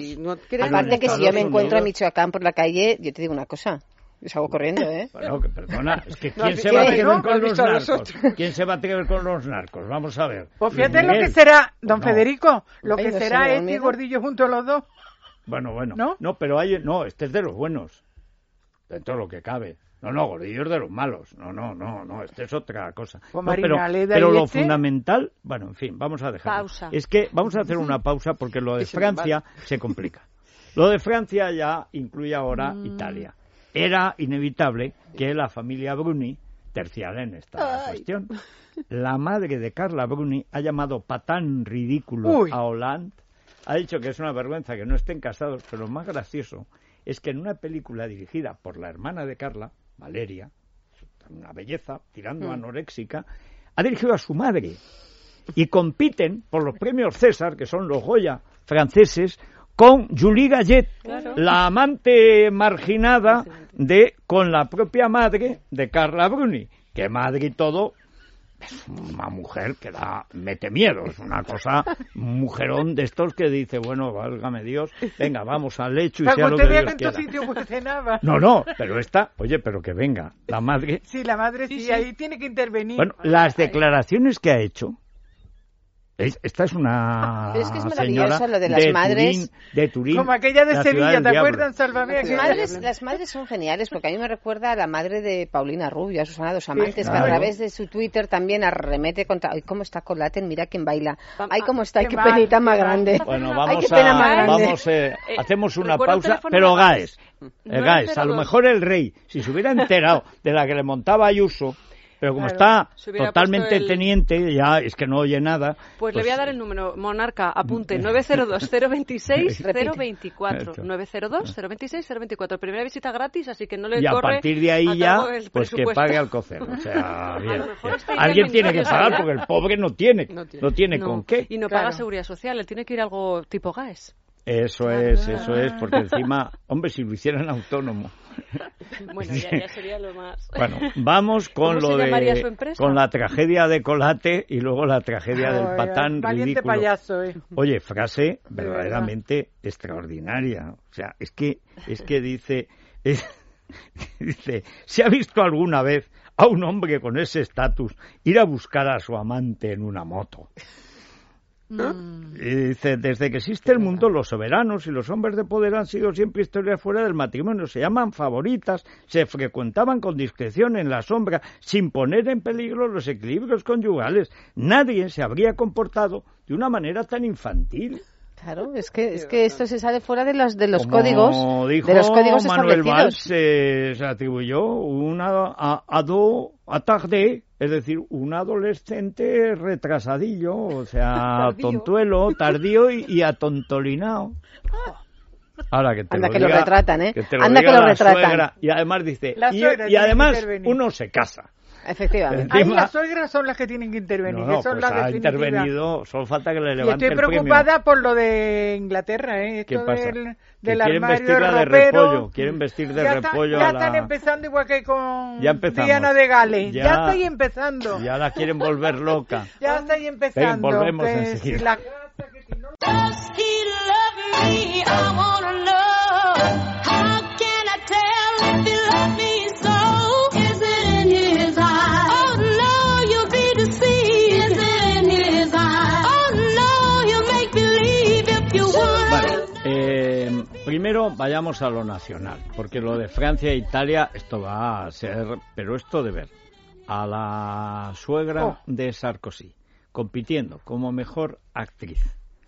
Aparte que si yo me encuentro en Michoacán por la calle, yo te digo una cosa. Yo salgo corriendo, ¿eh? Bueno, que perdona, es que ¿quién se va a atrever con los narcos? ¿Quién se va a atrever con los narcos? Vamos a ver. Pues fíjate lo que será, don Federico, lo que será este gordillo junto a los dos. Bueno, no, pero este es de los buenos, dentro de lo que cabe. No, Gordillo es de los malos. No, este es otra cosa. Pues pero lo fundamental, bueno, en fin, vamos a dejarlo. Pausa. Es que vamos a hacer una pausa porque lo de Francia se complica. Lo de Francia ya incluye ahora Italia. Era inevitable que la familia Bruni terciara en esta cuestión. La madre de Carla Bruni ha llamado patán ridículo a Hollande. Ha dicho que es una vergüenza que no estén casados, pero lo más gracioso es que en una película dirigida por la hermana de Carla, Valeria, una belleza, tirando anoréxica, ha dirigido a su madre. Y compiten por los premios César, que son los Goya franceses, con Julie Gallet, la amante marginada con la propia madre de Carla Bruni, que madre y todo... Es una mujer que mete miedo, es una cosa, un mujerón de estos que dice, bueno, válgame Dios, venga, vamos al lecho y sea lo que Dios quiera. No, pero pero que venga, la madre... Sí, la madre sí, ahí tiene que intervenir. Bueno, las declaraciones que ha hecho, esta es una es que es señora lo de las madres de Turín, como aquella de Sevilla, ¿te acuerdas, Sálvame? Las madres son geniales, porque a mí me recuerda a la madre de Paulina Rubio, a Susana Dos Amantes, que a través de su Twitter también arremete contra... ay, cómo está Colaten, mira quién baila, ay, cómo está, qué penita más grande. Bueno, hacemos una pausa, pero Gaes, a lo mejor el rey, si se hubiera enterado de la que le montaba Ayuso, pero como está totalmente teniente, ya es que no oye nada. Pues le voy a dar el número, Monarca, apunte, 902-026-024. 902-026-024. Primera visita gratis, así que no le corre. Y a partir de ahí ya, pues que pague Alcocer. O sea, bien. Alguien tiene que pagar, porque el pobre no tiene con qué. Y no paga seguridad social, él tiene que ir algo tipo GAES. Eso es, porque encima, hombre, si lo hicieran autónomo. Bueno, ya sería lo más. Bueno, vamos con con la tragedia de Colate y luego la tragedia del patán ridículo. Payaso, Oye, frase verdaderamente extraordinaria. O sea, es que dice, ¿se ha visto alguna vez a un hombre con ese estatus ir a buscar a su amante en una moto? Y dice, desde que existe el mundo, los soberanos y los hombres de poder han sido siempre historias fuera del matrimonio, se llaman favoritas, se frecuentaban con discreción en la sombra, sin poner en peligro los equilibrios conyugales. Nadie se habría comportado de una manera tan infantil. Claro, es que esto se sale fuera de los códigos, dijo de los códigos Manuel establecidos. Valls, se atribuyó una ado atardé, es decir, un adolescente retrasadillo, o sea, tontuelo, tardío y atontolinao. Ahora que te Anda lo que diga, lo retratan, ¿eh? Que te lo Anda diga que lo la retratan. suegra, y además dice, La suegra y tiene además que intervenir. uno se casa. Efectivamente. Ahí Encima- las suegras son las que tienen que intervenir, No, que son pues las ha definitivas. intervenido, solo falta que le Y levante estoy el premio. preocupada por lo de Inglaterra, ¿eh? ¿Qué Esto pasa? del Que quieren armario vestirla de ropero. repollo, quieren vestir de Ya repollo ya a la... están empezando igual que con Ya empezamos. Diana de Gales. Ya- Ya estoy empezando. Ya la quieren volver loca. Ya estoy empezando. Ven, volvemos que enseguida. si la- Does he love me? I wanna know. How can I tell if he loves me so? Is it in his eyes? Oh no, you'll be deceived. Is it in his eyes? Oh no, you'll make believe if you would. Vale, primero vayamos a lo nacional, porque lo de Francia e Italia, esto va a ser, pero esto de ver a la suegra de Sarkozy compitiendo como mejor actriz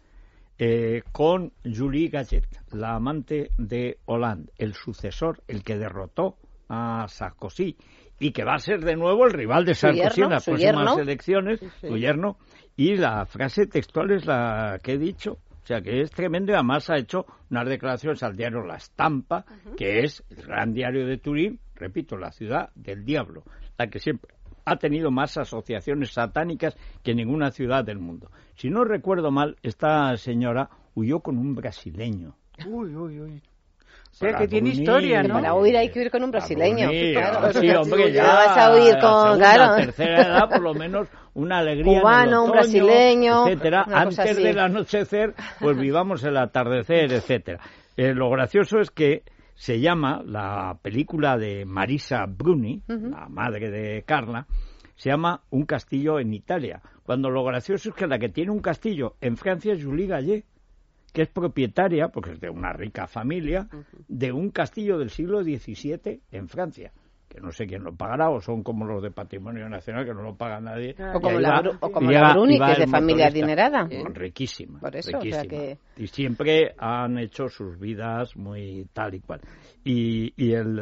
con Julie Gallet, la amante de Hollande, el sucesor, el que derrotó a Sarkozy y que va a ser de nuevo el rival de Sarkozy en las próximas elecciones, su yerno, y la frase textual es la que he dicho. O sea, que es tremendo y además ha hecho unas declaraciones al diario La Stampa, que es el gran diario de Turín, repito, la ciudad del diablo, la que siempre ha tenido más asociaciones satánicas que ninguna ciudad del mundo. Si no recuerdo mal, esta señora huyó con un brasileño. Uy, uy, uy. O sea, que tiene historia, ¿no? Para huir hay que huir con un brasileño. Claro, sí, hombre, ya vas a huir con, la tercera edad, por lo menos una alegría cubano, en el otoño, un brasileño, etcétera. una cosa Antes así. del anochecer, pues vivamos el atardecer, etcétera. Lo gracioso es que se llama, la película de Marisa Bruni, la madre de Carla, se llama Un castillo en Italia, cuando lo gracioso es que la que tiene un castillo en Francia es Julie Gallet, que es propietaria, porque es de una rica familia, de un castillo del siglo XVII en Francia, que no sé quién lo pagará, o son como los de Patrimonio Nacional, que no lo paga nadie. O como la Bruni, que es de familia adinerada. Riquísima. Por eso, riquísima. o sea que... Y siempre han hecho sus vidas muy tal y cual. Y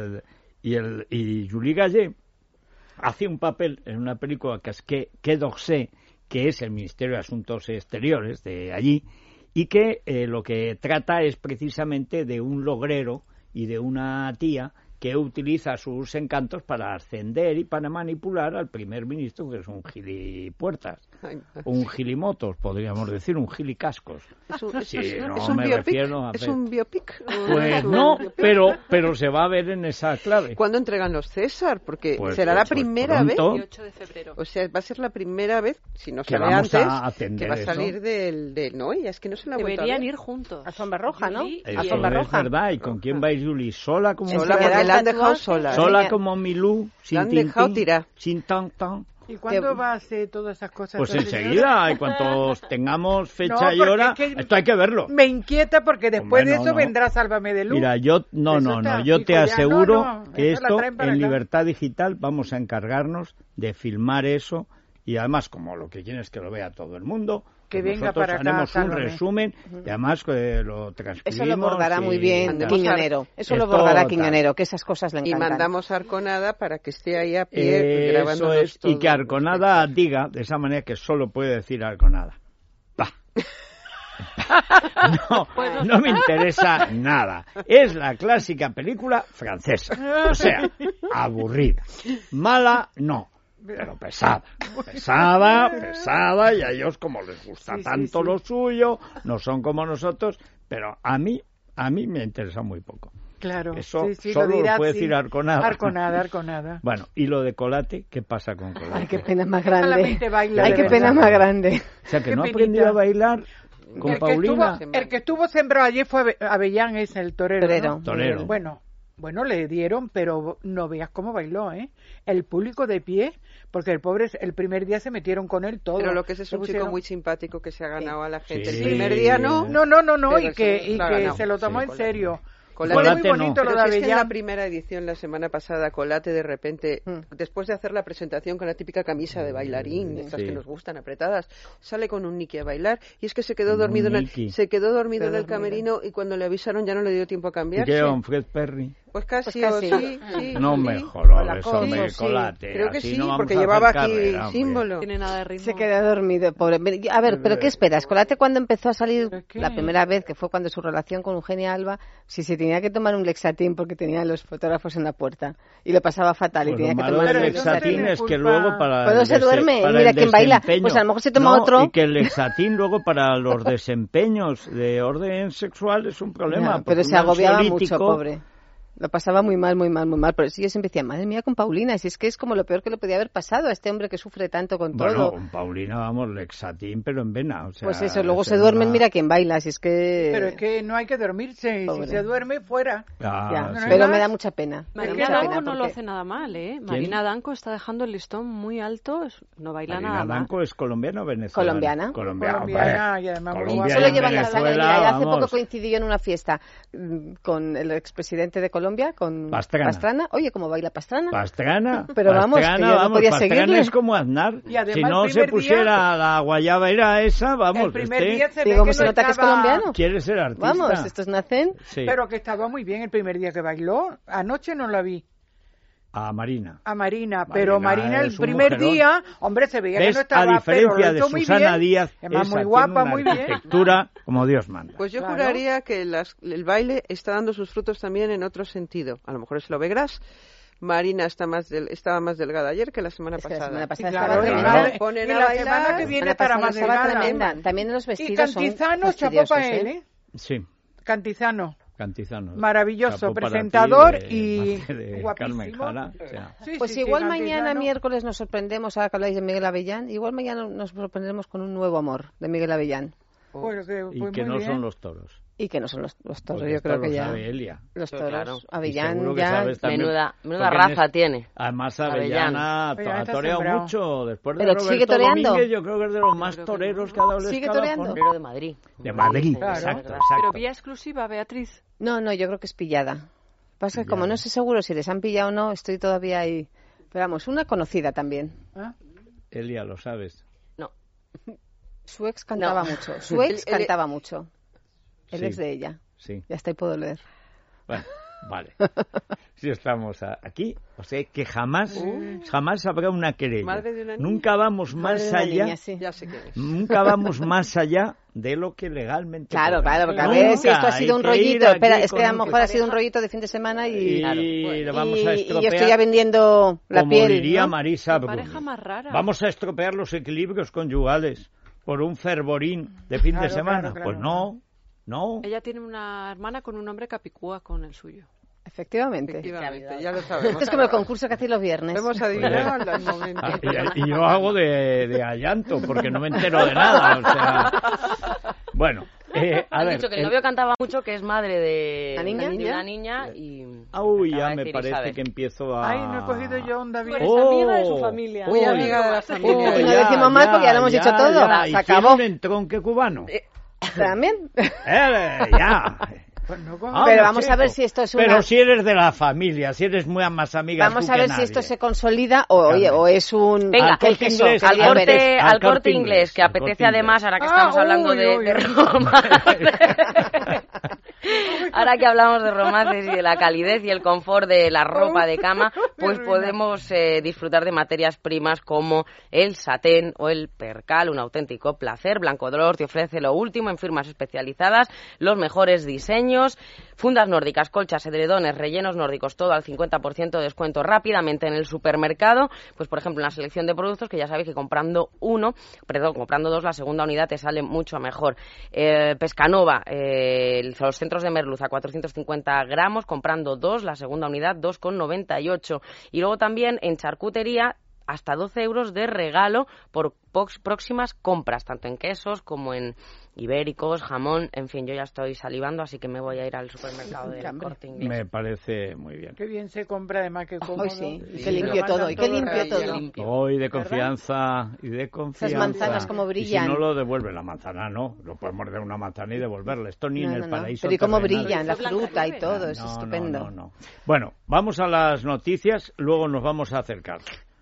Julie Gallet hace un papel en una película que es Quai d'Orsay, que es el Ministerio de Asuntos Exteriores de allí, y que lo que trata es precisamente de un logrero y de una tía que utiliza sus encantos para ascender y para manipular al primer ministro, que es un gilipuertas, un gilimotos, podríamos decir, un gilicascos. ¿Es un refiero a... ¿Es un biopic? Pues no, pero se va a ver en esa clave. ¿Cuándo entregan los César? Porque pues, será la primera vez. 18 de febrero. O sea, va a ser la primera vez, si no que sale vamos antes, a atender que va a salir eso. del... No, ella es que no se la ha vuelto a Deberían ver. ir juntos. Alfombra roja, ¿no? Eso Alfombra es roja. verdad. ¿Y con quién va a ir Julie? ¿Sola como Sola, porque la han dejado sola. Sola como Milú, sin La han dejado tintín, tirar. sin tan tan. ¿Y cuándo va a hacer todas esas cosas? Pues esta señora? enseguida, y cuanto tengamos fecha No, y porque hora, es que esto hay que verlo. Me inquieta porque después Hombre, de no, eso no. vendrá Sálvame de Luz. Mira, yo Eso te está, aseguro hijo, ya, que eso la esto traen para en acá. Libertad Digital vamos a encargarnos de filmar eso y además como lo que quieren es que lo vea todo el mundo, Que pues venga nosotros para acá, haremos un Sálvame. resumen y además lo transcribimos. Eso lo bordará muy y- bien Mandemos Quiñonero. Eso lo Esto bordará tal. Quiñonero, que esas cosas le Y encantan. mandamos a Arconada para que esté ahí a pie grabando Eso es, y que Arconada diga de esa manera que solo puede decir Arconada. Bah. No me interesa nada. Es la clásica película francesa. O sea, aburrida. Mala, no. Pero pesada, y a ellos como les gusta tanto lo suyo, no son como nosotros, pero a mí me interesa muy poco. Claro, Eso sí, solo dirás, lo puede sí. decir Arconada. Arconada. Bueno, ¿y lo de Colate? ¿Qué pasa con Colate? Ay, qué pena más grande. Solamente baila, Ay, de qué verdad. pena más grande. O sea, que Qué no penita. aprendió a bailar con Paulina. El que estuvo sembrado ayer fue Avellán, es el torero. ¿no? Torero. Bueno, le dieron, pero no veas cómo bailó, ¿eh? El público de pie, porque el pobre, el primer día se metieron con él todo. Pero lo que es un pusieron... chico muy simpático que se ha ganado a la gente. Sí. El primer día no. No, pero y que lo ha ganado. se lo tomó Sí. en serio. Colate Fue muy bonito Pero lo de si es que en la Avellán. primera edición, la semana pasada, Colate de repente, después de hacer la presentación con la típica camisa de bailarín, estas Sí. que nos gustan, apretadas, sale con un Nicky a bailar y es que se quedó Un dormido Nicky. se quedó dormido en el camerino y cuando le avisaron ya no le dio tiempo a ¿Y cambiarse. qué, don Fred Perry? Pues casi, Pues casi. sí. No mejoró La eso, cosa, me sí. colate. Creo que así sí, no vamos porque a llevaba hacer aquí carrera, hombre. símbolo. Tiene nada de ritmo. Se queda dormido, pobre. A ver, ¿pero qué esperas? Colate cuando empezó a salir ¿Pero qué? la primera vez, que fue cuando su relación con Eugenia Alba, si se tenía que tomar un Lexatín porque tenía los fotógrafos en la puerta y lo pasaba fatal y Pues tenía lo que malo tomar del un Lexatín Lexatín tiene es que culpa. luego para Pues no el se duerme, y para mira el quién baila. desempeño- Pues a lo mejor se toma No, otro. y que el Lexatín luego para los desempeños de orden sexual es un problema. Ya, porque pero se un agobiaba mucho, ansiolítico- pobre. Lo pasaba muy mal, muy mal, muy mal. Pero sí, yo siempre decía, madre mía, con Paulina, si es que es como lo peor que le podía haber pasado a este hombre que sufre tanto con Bueno, todo. con Paulina, vamos, Lexatín, pero en vena. O sea, Pues eso, luego esa se es duermen, una- mira quién baila, si es que... Pero es que no hay que dormirse. Pobre. Si se duerme, fuera. Ah, Ya, sí. pero ¿no? me da mucha pena. Me da Marina mucha Danco pena no lo porque- hace nada mal, ¿eh? Marina Danco está dejando el listón muy alto, no baila Marina nada mal. Danco es colombiana o venezolana. Colombiana. Colombiana, hombre. y además muy Colombia guapa. y Solo lleva Venezuela, castaña. Mira, hace poco vamos. coincidí yo en una fiesta con el expresidente de Colombia, con Pastrana. Oye, ¿cómo baila Pastrana? Pastrana. Pero vamos, Pastrana, que yo no vamos, podía Pastrana seguirle. es como Aznar. Y además Si no el se primer pusiera la guayabera esa, vamos, El primer este día se ve Digo, que se no nota que es estaba- colombiano. quiere ser artista. Vamos, estos nacen... Sí. Pero que estaba muy bien el primer día que bailó. Anoche no la vi. A Marina. A Marina, pero Marina el es un primer mujerón. día, hombre, se veía que ¿Ves? no estaba, A pero diferencia lo de hizo muy Susana bien. Díaz, Además, esa muy tiene guapa, una muy bien. arquitectura como Dios manda. Pues yo Claro. juraría que el baile está dando sus frutos también en otro sentido. A lo mejor es lo Begras. Marina estaba más delgada ayer que la semana Es que la pasada. semana pasada Claro, estaba y tremenda. la- Ponen y a la bailar. semana que La viene semana estará pasada más estaba delgada. tremenda. También los Y vestidos son Cantizano, chapó fastidiosos, para él, ¿eh? Sí, Cantizano. Cantizano. Maravilloso, Chapó para ti presentador de- y de guapísimo. Carmen Jara, o sea. Sí, Pues sí, igual sí, mañana Cantizano. miércoles nos sorprendemos, ahora que habláis de Miguel Avellán, igual mañana nos sorprenderemos con un nuevo amor de Miguel Avellán. Pues que- Y pues que muy no bien. son los toros. Y que no son los toros, Porque yo creo esto que lo ya... sabe Elia. Los Pero toros, claro. Y Avellán seguro que ya... sabes también, Menuda porque raza en tiene. Además, Avellana. Avellana ha está toreado sembrado. mucho. Después de Pero Roberto sigue toreando. Domínguez, yo creo que es de los más toreros que ha dado el ¿Sigue escalafón. toreando? Torero de Madrid. De Madrid, Claro. exacto, Pero exacto. vía exclusiva, Beatriz. No, yo creo que es pillada. Pasa que como Pillada. no sé seguro si les han pillado o no, estoy todavía ahí. Pero vamos, una conocida también. ¿Ah? Elia, lo sabes. No. Su ex cantaba mucho. Su ex El- el- cantaba mucho. Él Sí. es de ella. Sí. Ya está y puedo leer. Bueno, vale. Si estamos aquí, o sea que jamás habrá una querella. Madre de una niña. Nunca vamos Madre más de una allá. niña, sí. Ya sé quién es. Nunca vamos más allá de lo que legalmente Claro, podemos. porque a Nunca, ver si esto ha sido hay un que ir rollito. aquí Espera, es con que a lo un- mejor ha sido un rollito de fin de semana y... Y le vamos a y estropear. yo estoy ya vendiendo la como piel. diría ¿no? Marisa Qué Bruni. pareja más rara. Vamos a estropear los equilibrios conyugales por un fervorín de fin de Claro, semana. claro, Pues claro. no. Ella tiene una hermana con un nombre capicúa con el suyo. Efectivamente. Efectivamente, ya lo sabemos. Esto es como el concurso que hacéis los viernes. Lo hemos adivinado al momento. Ah, y yo hago de allanto porque no me entero de nada. O sea, bueno, a Han ver. dicho que el novio cantaba mucho, que es madre de ¿La niña? de una niña y... Uy, acaba ya de me decir parece Isabel. que empiezo a. Ay, no he cogido yo onda bien. Eres amiga de su familia. Muy amiga de la familia. No decimos más porque ya lo hemos dicho todo. Se Y acabó. tiene un entronque cubano. También. Ya. Pues no cojo. Ah, Pero no, vamos a ver si esto es una... Pero si eres de la familia, si eres muy más amiga Vamos tú a que ver si nadie. esto se consolida o, oye, o es un... Venga, aquel al Corte queso, Inglés, que Al ya corte, veréis. al Al corte Corte inglés, Inglés, que al apetece Corte además, ahora que Ah, estamos hablando uy, de uy, uy. romance. Ahora que hablamos de romances y de la calidez y el confort de la ropa de cama, pues podemos disfrutar de materias primas como el satén o el percal, un auténtico placer. Blanco Dolor te ofrece lo último en firmas especializadas, los mejores diseños, fundas nórdicas, colchas, edredones, rellenos nórdicos, todo al 50% de descuento rápidamente en el supermercado. Pues por ejemplo, una selección de productos que ya sabéis que comprando dos, la segunda unidad te sale mucho mejor. Pescanova, los centros de merluza, 450 gramos, comprando dos, la segunda unidad 2,98. Y luego también en charcutería, hasta 12 euros de regalo por próximas compras, tanto en quesos como en ibéricos, jamón, en fin, yo ya estoy salivando, así que me voy a ir al supermercado del Corte Inglés. Me parece muy bien. Qué bien se compra, además, que cómodo. Hoy sí, y Sí, que lo limpio mandan todo, y que limpio rayado. todo. Limpio. Hoy de confianza y de confianza. manzanas como brillan. Y si no lo devuelve la manzana, no. Lo puedes morder una manzana y devolverla. Esto ni No, en el no, no. paraíso Pero y cómo terrenal. brillan, la Blanca fruta y Nieves. todo, es No, estupendo. no. Bueno, vamos a las noticias, luego nos vamos a acercar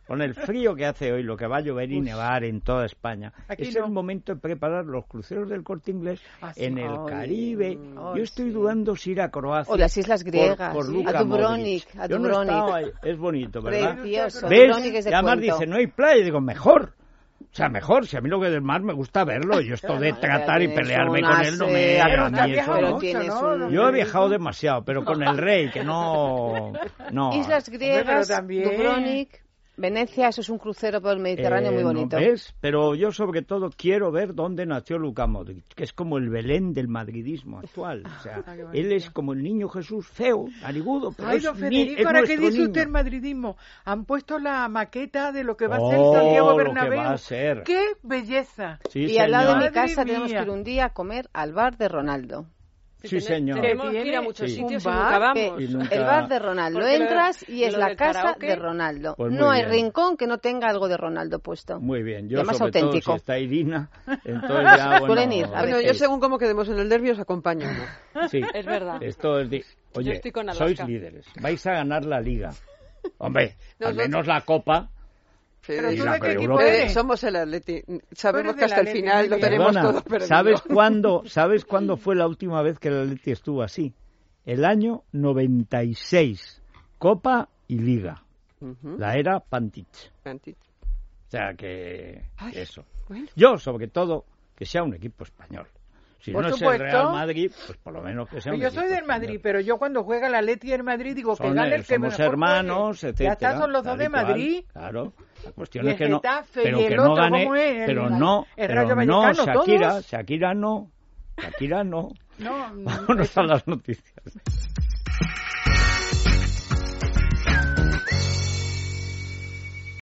con el frío que hace hoy, lo que va a llover y nevar en toda España, es el momento de preparar los cruceros del Corte Inglés en el Caribe. Yo estoy dudando si ir a Croacia. O las islas griegas, por a Luka Dubrovnik. Modric. Yo no he estado ahí. Es bonito, ¿verdad? Precioso. ¿Ves? Y además dice, no hay playa. Y digo, mejor. O sea, mejor, si a mí lo que del mar me gusta verlo, yo esto de tratar y pelearme con él no me... A mí eso no. Yo he viajado demasiado, pero con el rey, que no... Islas griegas, Dubrovnik, Venecia, eso es un crucero por el Mediterráneo muy bonito. ¿No ves? Pero yo sobre todo quiero ver dónde nació Luka Modric, que es como el Belén del madridismo actual. O sea, él es como el niño Jesús feo, narigudo, pero Ay, don Federico, ahora que dice usted el madridismo, han puesto la maqueta de lo que va a ser Santiago Bernabéu. Lo que va a ser. ¡Qué belleza! Sí, y señor. al lado de mi casa tenemos que ir un día a comer al bar de Ronaldo. Sí, señor. Tenemos que ir a muchos sitios y nunca vamos. El bar de Ronaldo. Entras y es la casa de Ronaldo. Pues no hay rincón que no tenga algo de Ronaldo puesto. Muy bien. Yo más sobre auténtico. todo si está Irina, entonces ya, Suelen ir, a bueno, yo según cómo quedemos en el derbi os acompaño. Sí, es verdad. Esto es Oye, sois líderes. Vais a ganar la Liga. Hombre, al menos la Copa. Pero y tú la de qué equipo Europa. eres. Somos el Atleti. Sabemos que del hasta el Atleti, final lo muy bien. tenemos Perdona, todo perdido. ¿Sabes cuándo fue la última vez que el Atleti estuvo así? El año 96. Copa y Liga. La era Pantic. O sea que eso. Bueno. Yo, sobre todo, que sea un equipo español. Si Por no supuesto. es el Real Madrid, pues por lo menos que sea un Yo equipo soy del español. Madrid, pero yo cuando juega el Atleti y el Madrid digo que gane el que somos mejor hermanos, juegue. etcétera. Ya está, son los dos tal y de cual. Madrid. Claro. La cuestión Y es el que no, Getafe pero y el que no otro, gane, ¿cómo es? pero El Rayo no, Vallecano, Shakira todos. no. Shakira no. No, Vámonos a las noticias.